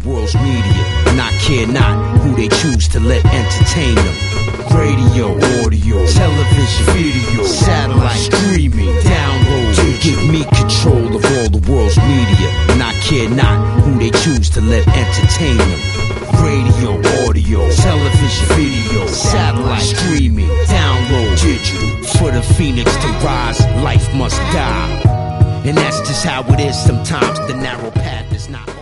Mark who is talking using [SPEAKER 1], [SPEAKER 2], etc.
[SPEAKER 1] world's media, and I care not who they choose to let entertain them. Radio, audio, television, video, satellite, streaming, download, to give me control of all the world's media, and I care not who they choose to let entertain them. Radio, audio, television, video, satellite, streaming, download, digital. For the phoenix to rise, life must die. And that's just how it is sometimes. The narrow path is not